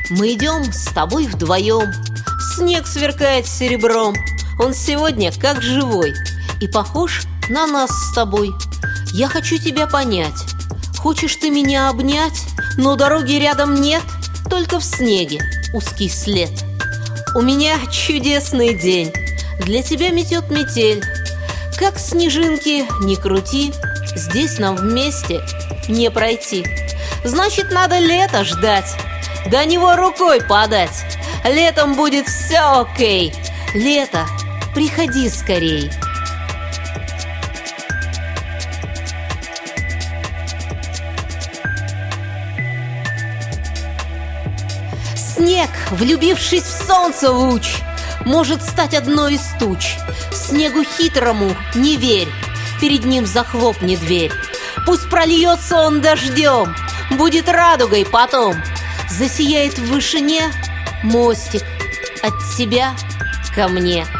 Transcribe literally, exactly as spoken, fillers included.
Мы идем с тобой вдвоем. Снег сверкает серебром. Он сегодня как живой и похож на нас с тобой. Я хочу тебя понять. Хочешь ты меня обнять, но дороги рядом нет, только в снеге узкий след. У меня чудесный день, для тебя метет метель. Как снежинки не крути, здесь нам вместе не пройти. Значит, надо лето ждать, до него рукой подать. Летом будет все окей. Лето, приходи скорей. Снег, влюбившись в солнце луч, может стать одной из туч. Снегу хитрому не верь, перед ним захлопни дверь. Пусть прольется он дождем, будет радугой потом. Засияет в вышине мостик от тебя ко мне.